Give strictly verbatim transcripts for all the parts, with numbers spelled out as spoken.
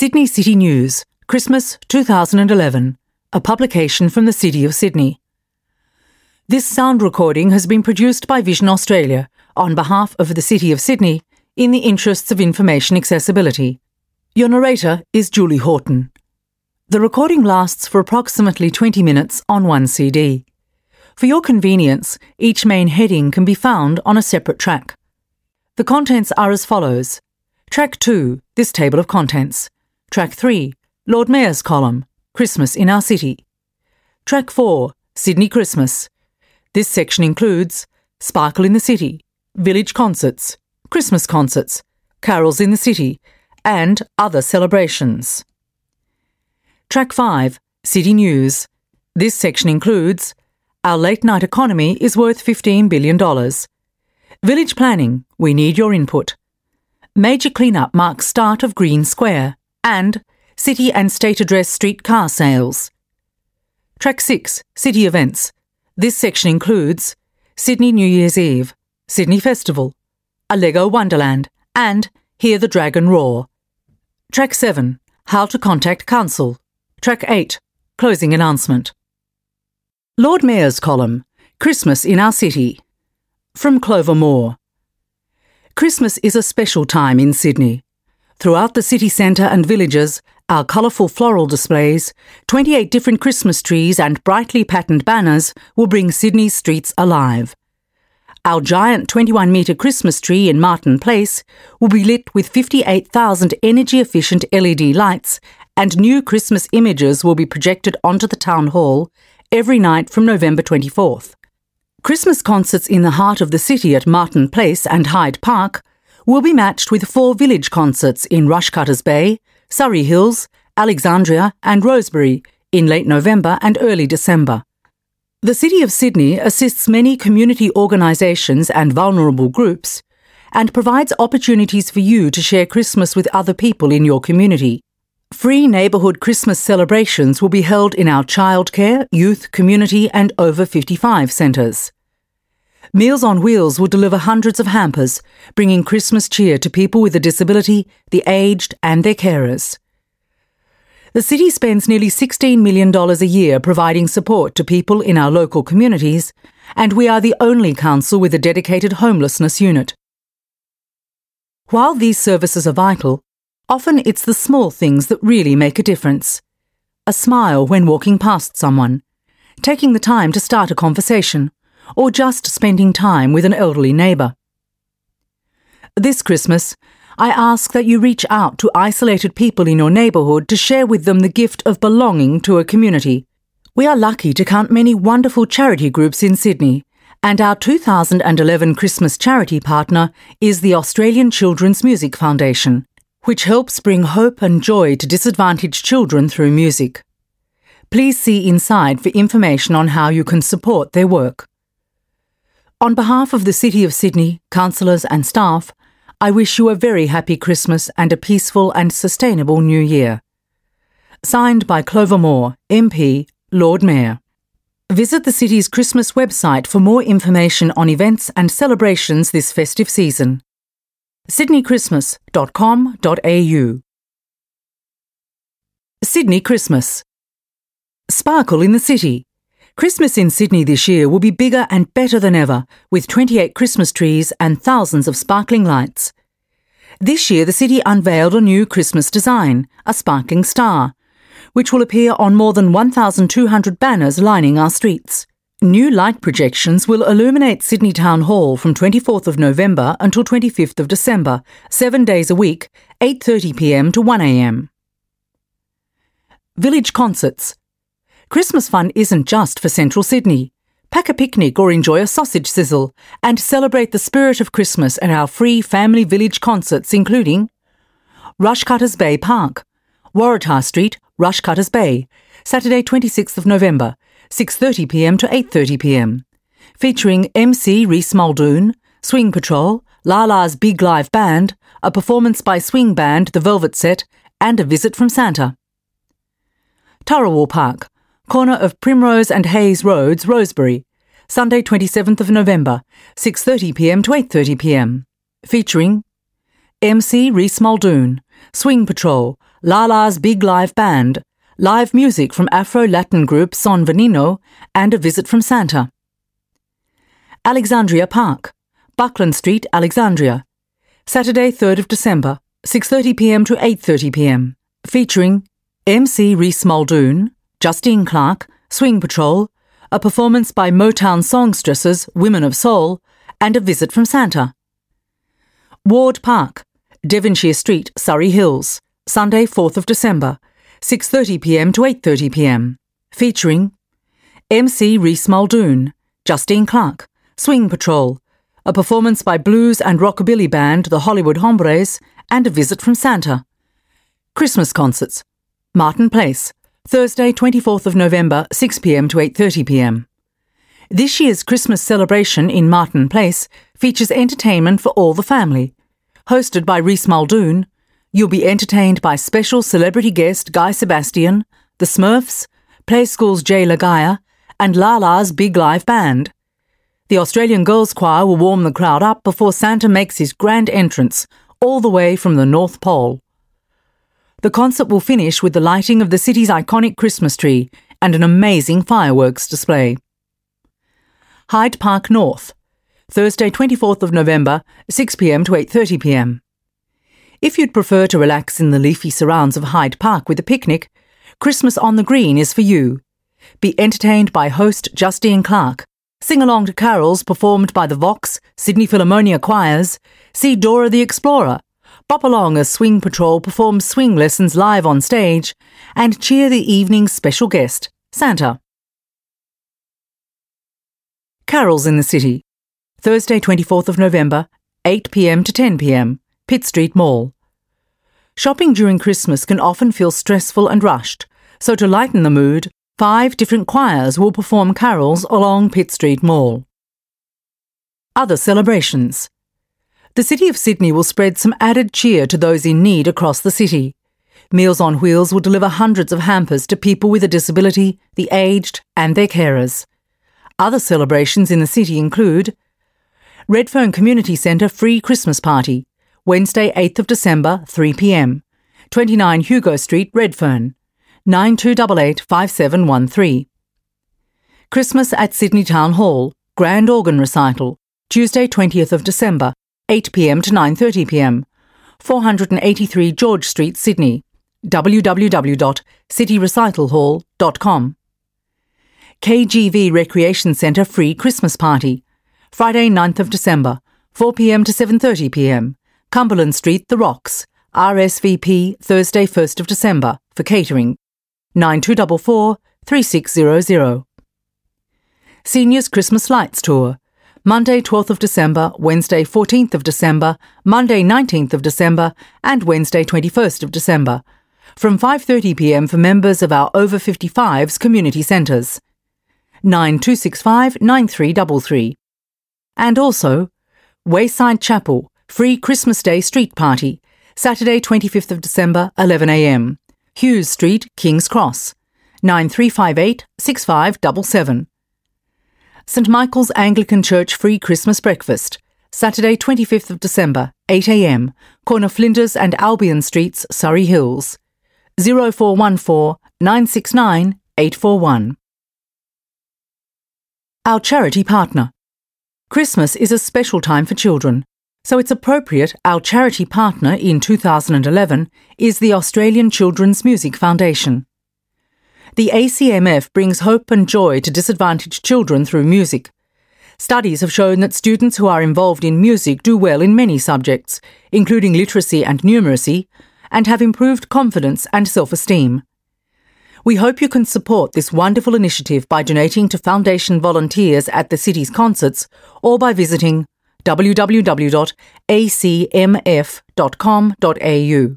Sydney City News, Christmas two thousand eleven, a publication from the City of Sydney. This sound recording has been produced by Vision Australia on behalf of the City of Sydney in the interests of information accessibility. Your narrator is Julie Horton. The recording lasts for approximately twenty minutes on one C D. For your convenience, each main heading can be found on a separate track. The contents are as follows. Track two, this table of contents. Track three, Lord Mayor's column, Christmas in our City. Track four, Sydney Christmas. This section includes Sparkle in the City, Village Concerts, Christmas Concerts, Carols in the City, and other celebrations. Track five, City News. This section includes Our late night economy is worth fifteen billion dollars. Village Planning, we need your input. Major clean-up marks start of Green Square, and City and State Address street car sales. Track six, City Events. This section includes Sydney New Year's Eve, Sydney Festival, a Lego Wonderland, and Hear the Dragon Roar. Track seven, How to Contact Council. Track eight, Closing Announcement. Lord Mayor's column, Christmas in our City. From Clover Moore. Christmas is a special time in Sydney. Throughout the city centre and villages, our colourful floral displays, twenty-eight different Christmas trees and brightly patterned banners will bring Sydney's streets alive. Our giant twenty-one metre Christmas tree in Martin Place will be lit with fifty-eight thousand energy-efficient L E D lights, and new Christmas images will be projected onto the Town Hall every night from November twenty-fourth. Christmas concerts in the heart of the city at Martin Place and Hyde Park will be matched with four village concerts in Rushcutters Bay, Surrey Hills, Alexandria and Rosebery in late November and early December. The City of Sydney assists many community organisations and vulnerable groups and provides opportunities for you to share Christmas with other people in your community. Free neighbourhood Christmas celebrations will be held in our childcare, youth, community and over fifty-five centres. Meals on Wheels will deliver hundreds of hampers, bringing Christmas cheer to people with a disability, the aged and their carers. The city spends nearly sixteen million dollars a year providing support to people in our local communities, and we are the only council with a dedicated homelessness unit. While these services are vital, often it's the small things that really make a difference. A smile when walking past someone, taking the time to start a conversation, or just spending time with an elderly neighbour. This Christmas, I ask that you reach out to isolated people in your neighbourhood to share with them the gift of belonging to a community. We are lucky to count many wonderful charity groups in Sydney, and our two thousand eleven Christmas charity partner is the Australian Children's Music Foundation, which helps bring hope and joy to disadvantaged children through music. Please see inside for information on how you can support their work. On behalf of the City of Sydney, councillors and staff, I wish you a very happy Christmas and a peaceful and sustainable New Year. Signed by Clover Moore, M P, Lord Mayor. Visit the city's Christmas website for more information on events and celebrations this festive season. sydney christmas dot com dot a u. Sydney Christmas. Sparkle in the City. Christmas in Sydney this year will be bigger and better than ever, with twenty-eight Christmas trees and thousands of sparkling lights. This year the city unveiled a new Christmas design, a sparkling star, which will appear on more than one thousand two hundred banners lining our streets. New light projections will illuminate Sydney Town Hall from twenty-fourth of November until twenty-fifth of December, seven days a week, eight thirty p m to one a m. Village Concerts. Christmas fun isn't just for Central Sydney. Pack a picnic or enjoy a sausage sizzle and celebrate the spirit of Christmas at our free family village concerts including Rushcutters Bay Park, Waratah Street, Rushcutters Bay, Saturday twenty-sixth of November, six thirty p m to eight thirty p m, featuring M C Reese Muldoon, Swing Patrol, Lala's Big Live Band, a performance by swing band The Velvet Set, and a visit from Santa. Turrawal Park, corner of Primrose and Hayes Roads, Rosebery, Sunday twenty-seventh of November, six thirty p m to eight thirty p m, featuring M C Reese Muldoon, Swing Patrol, Lala's Big Live Band, live music from Afro-Latin group Son Veneno, and a visit from Santa. Alexandria Park, Buckland Street, Alexandria. Saturday, third of December, six thirty p m to eight thirty p m, featuring M C Reese Muldoon, Justine Clark, Swing Patrol, a performance by Motown songstresses Women of Soul, and a visit from Santa. Ward Park, Devonshire Street, Surrey Hills, Sunday, fourth of December, six thirty p m to eight thirty p m, featuring M C Reese Muldoon, Justine Clark, Swing Patrol, a performance by blues and rockabilly band The Hollywood Hombres, and a visit from Santa. Christmas concerts. Martin Place, Thursday, twenty-fourth of November, six p m to eight thirty p m. This year's Christmas celebration in Martin Place features entertainment for all the family. Hosted by Reese Muldoon, you'll be entertained by special celebrity guest Guy Sebastian, the Smurfs, Play School's Jay Lagaya, and Lala's Big Live Band. The Australian Girls Choir will warm the crowd up before Santa makes his grand entrance, all the way from the North Pole. The concert will finish with the lighting of the city's iconic Christmas tree and an amazing fireworks display. Hyde Park North, Thursday, twenty-fourth of November, six p m to eight thirty p m. If you'd prefer to relax in the leafy surrounds of Hyde Park with a picnic, Christmas on the Green is for you. Be entertained by host Justine Clark. Sing along to carols performed by the Vox, Sydney Philharmonia choirs, see Dora the Explorer, bop along as Swing Patrol performs swing lessons live on stage, and cheer the evening's special guest, Santa. Carols in the City, Thursday, twenty-fourth of November, eight p m to ten p m, Pitt Street Mall. Shopping during Christmas can often feel stressful and rushed, so to lighten the mood, five different choirs will perform carols along Pitt Street Mall. Other celebrations. The City of Sydney will spread some added cheer to those in need across the city. Meals on Wheels will deliver hundreds of hampers to people with a disability, the aged, and their carers. Other celebrations in the city include Redfern Community Centre Free Christmas Party, Wednesday, eighth of December, three p m, twenty-nine Hugo Street, Redfern, nine two eight eight, five seven one three. Christmas at Sydney Town Hall, Grand Organ Recital, Tuesday, twentieth of December, eight p m to nine thirty p m, four eighty-three George Street, Sydney, w w w dot city recital hall dot com. K G V Recreation Centre Free Christmas Party, Friday, ninth of December, four p m to seven thirty p m, Cumberland Street, The Rocks, R S V P Thursday, first of December, for catering, nine two four four, three six zero zero. Seniors Christmas Lights Tour, Monday, twelfth of December, Wednesday, fourteenth of December, Monday, nineteenth of December, and Wednesday, twenty-first of December, from five thirty p m for members of our over fifty-fives community centres, nine two six five, nine three three three. And also, Wayside Chapel Free Christmas Day Street Party, Saturday, twenty-fifth of December, eleven a m, Hughes Street, King's Cross, nine three five eight, six five seven seven. St Michael's Anglican Church Free Christmas Breakfast, Saturday, twenty-fifth of December, eight a m, corner Flinders and Albion Streets, Surrey Hills, zero four one four, nine six nine, eight four one. Our charity partner. Christmas is a special time for children, so it's appropriate our charity partner in two thousand eleven is the Australian Children's Music Foundation. The A C M F brings hope and joy to disadvantaged children through music. Studies have shown that students who are involved in music do well in many subjects, including literacy and numeracy, and have improved confidence and self-esteem. We hope you can support this wonderful initiative by donating to Foundation volunteers at the city's concerts or by visiting w w w dot a c m f dot com dot a u.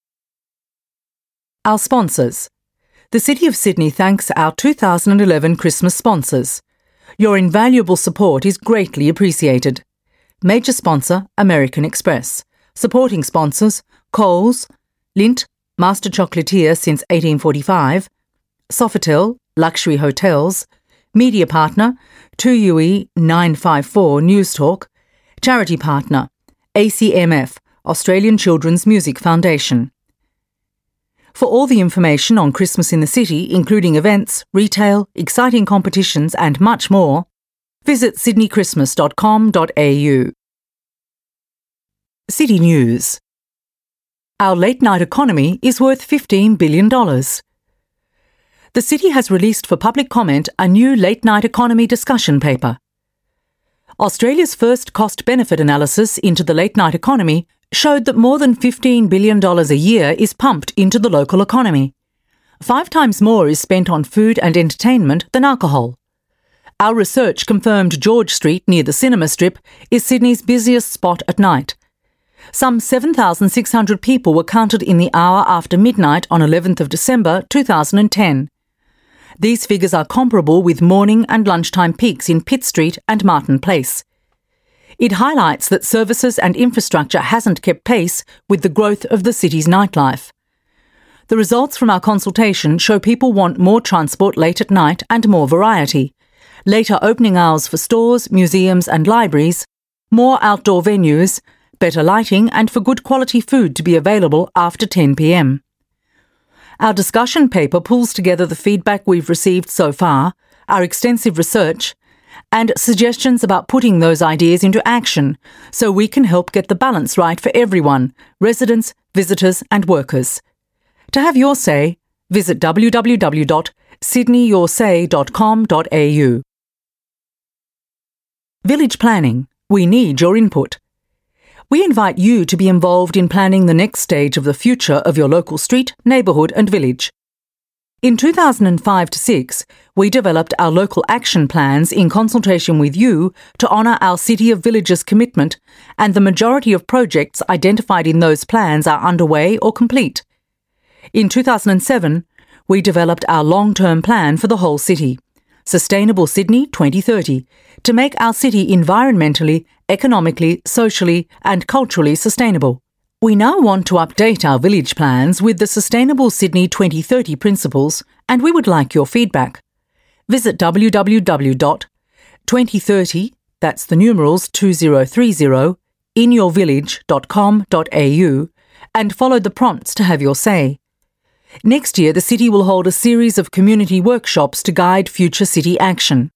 Our sponsors. The City of Sydney thanks our two thousand eleven Christmas sponsors. Your invaluable support is greatly appreciated. Major sponsor, American Express. Supporting sponsors, Coles, Lindt, Master Chocolatier since eighteen forty-five, Sofitel, Luxury Hotels, Media Partner, two U E nine five four News Talk, Charity Partner, A C M F, Australian Children's Music Foundation. For all the information on Christmas in the city, including events, retail, exciting competitions and much more, visit sydney christmas dot com dot a u. City News. Our late-night economy is worth fifteen billion dollars. The city has released for public comment a new late-night economy discussion paper. Australia's first cost-benefit analysis into the late-night economy showed that more than fifteen billion dollars a year is pumped into the local economy. Five times more is spent on food and entertainment than alcohol. Our research confirmed George Street near the cinema strip is Sydney's busiest spot at night. Some seven thousand six hundred people were counted in the hour after midnight on eleventh of December two thousand ten. These figures are comparable with morning and lunchtime peaks in Pitt Street and Martin Place. It highlights that services and infrastructure hasn't kept pace with the growth of the city's nightlife. The results from our consultation show people want more transport late at night and more variety, later opening hours for stores, museums and libraries, more outdoor venues, better lighting and for good quality food to be available after ten p m. Our discussion paper pulls together the feedback we've received so far, our extensive research, and suggestions about putting those ideas into action so we can help get the balance right for everyone, residents, visitors and workers. To have your say, visit w w w dot sydney your say dot com dot a u. Village planning. We need your input. We invite you to be involved in planning the next stage of the future of your local street, neighbourhood and village. In two thousand five to six, we developed our local action plans in consultation with you to honour our City of Villages commitment, and the majority of projects identified in those plans are underway or complete. In two thousand seven, we developed our long-term plan for the whole city, Sustainable Sydney twenty thirty, to make our city environmentally, economically, socially and culturally sustainable. We now want to update our village plans with the Sustainable Sydney twenty thirty principles, and we would like your feedback. Visit w w w dot twenty thirty, that's the numerals two thousand thirty, in your village dot com dot a u, and follow the prompts to have your say. Next year, the city will hold a series of community workshops to guide future city action.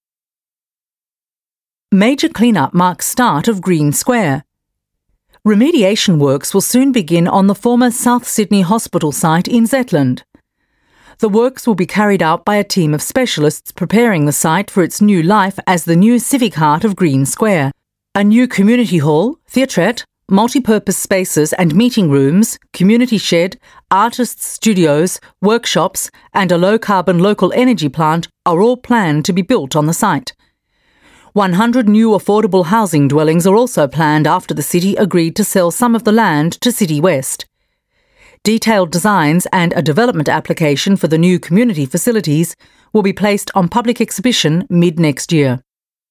Major clean-up marks start of Green Square. Remediation works will soon begin on the former South Sydney Hospital site in Zetland. The works will be carried out by a team of specialists preparing the site for its new life as the new civic heart of Green Square. A new community hall, theatrette, multi-purpose spaces and meeting rooms, community shed, artists' studios, workshops and a low-carbon local energy plant are all planned to be built on the site. one hundred new affordable housing dwellings are also planned after the city agreed to sell some of the land to City West. Detailed designs and a development application for the new community facilities will be placed on public exhibition mid-next year.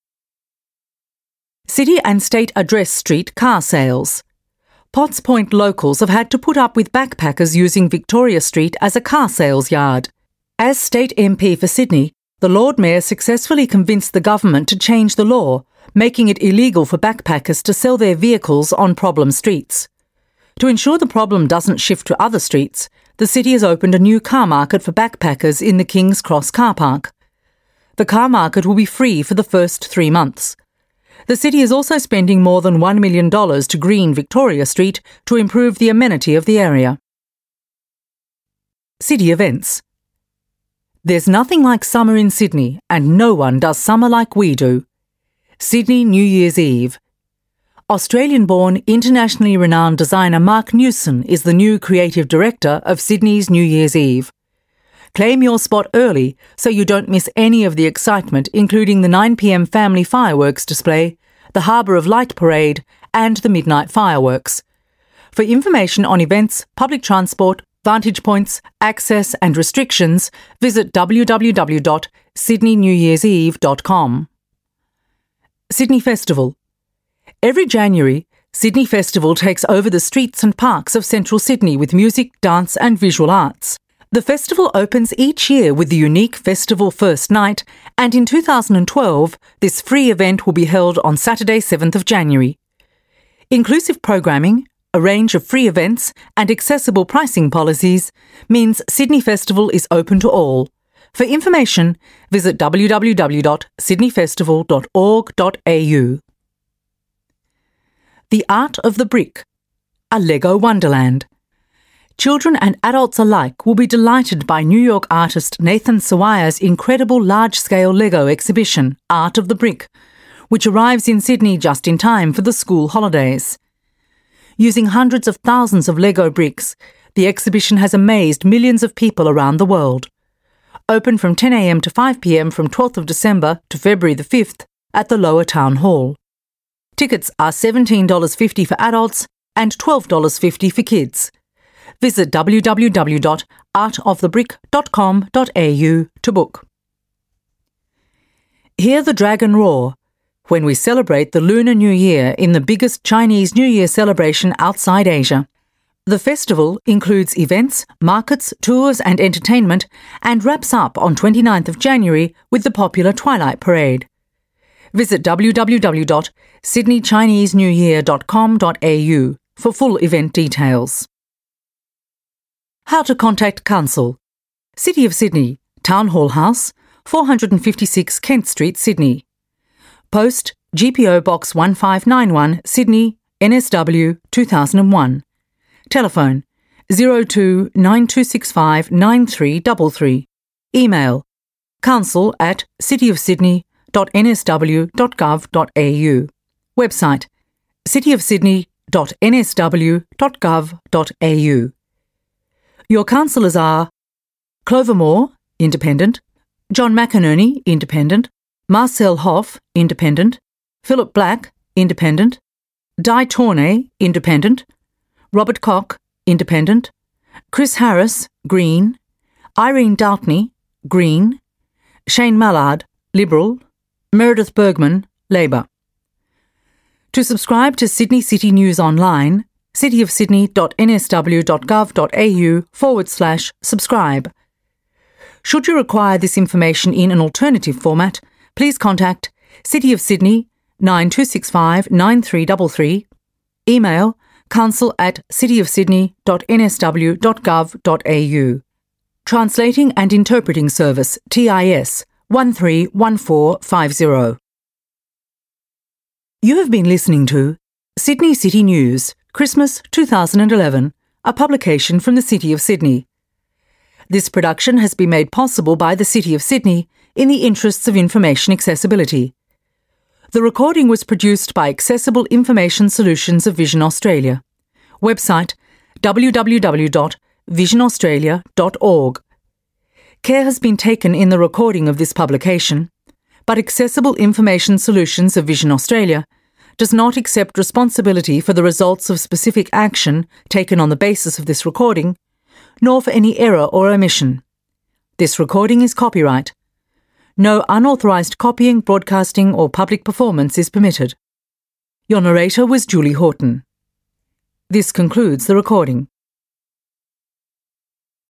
City and State Address Street car sales. Potts Point locals have had to put up with backpackers using Victoria Street as a car sales yard. As State M P for Sydney, the Lord Mayor successfully convinced the government to change the law, making it illegal for backpackers to sell their vehicles on problem streets. To ensure the problem doesn't shift to other streets, the city has opened a new car market for backpackers in the King's Cross car park. The car market will be free for the first three months. The city is also spending more than one million dollars to green Victoria Street to improve the amenity of the area. City events. There's nothing like summer in Sydney, and no one does summer like we do. Sydney New Year's Eve. Australian-born, internationally renowned designer Mark Newson is the new creative director of Sydney's New Year's Eve. Claim your spot early so you don't miss any of the excitement, including the nine p m family fireworks display, the Harbour of Light Parade and the midnight fireworks. For information on events, public transport, vantage points, access and restrictions, visit w w w dot sydney new years eve dot com. Sydney Festival. Every January, Sydney Festival takes over the streets and parks of central Sydney with music, dance and visual arts. The festival opens each year with the unique Festival First Night, and in two thousand twelve, this free event will be held on Saturday seventh of January. Inclusive programming, a range of free events and accessible pricing policies means Sydney Festival is open to all. For information, visit w w w dot sydney festival dot org dot a u. The Art of the Brick, a Lego Wonderland. Children and adults alike will be delighted by New York artist Nathan Sawaya's incredible large-scale Lego exhibition, Art of the Brick, which arrives in Sydney just in time for the school holidays. Using hundreds of thousands of Lego bricks, the exhibition has amazed millions of people around the world. Open from ten a m to five p m from twelfth of December to February the fifth at the Lower Town Hall. Tickets are seventeen dollars fifty for adults and twelve dollars fifty for kids. Visit w w w dot art of the brick dot com dot a u to book. Hear the Dragon Roar when we celebrate the Lunar New Year in the biggest Chinese New Year celebration outside Asia. The festival includes events, markets, tours and entertainment and wraps up on twenty-ninth of January with the popular Twilight Parade. Visit w w w dot sydney chinese new year dot com dot a u for full event details. How to contact Council. City of Sydney, Town Hall House, four fifty-six Kent Street, Sydney. Post G P O Box one five nine one, Sydney, N S W two thousand one. Telephone zero two nine two six five nine three three three. Email council at city of sydney dot n s w dot gov dot a u. Website city of sydney dot n s w dot gov dot a u. Your councillors are Clover Moore, Independent; John McInerney, Independent; Marcel Hoff, Independent; Philip Black, Independent; Di Tornay, Independent; Robert Koch, Independent; Chris Harris, Green; Irene Doutney, Green; Shane Mallard, Liberal; Meredith Bergman, Labor. To subscribe to Sydney City News online, city of sydney dot n s w dot gov dot a u forward slash subscribe. Should you require this information in an alternative format, please contact City of Sydney nine two six five nine three three three, email council at city of sydney dot n s w dot gov dot a u. Translating and Interpreting Service, T I S, one three one four five zero. You have been listening to Sydney City News, Christmas two thousand eleven, a publication from the City of Sydney. This production has been made possible by the City of Sydney in the interests of information accessibility. The recording was produced by Accessible Information Solutions of Vision Australia. Website w w w dot vision australia dot org. Care has been taken in the recording of this publication, but Accessible Information Solutions of Vision Australia does not accept responsibility for the results of specific action taken on the basis of this recording, nor for any error or omission. This recording is copyright. No unauthorised copying, broadcasting or public performance is permitted. Your narrator was Julie Horton. This concludes the recording.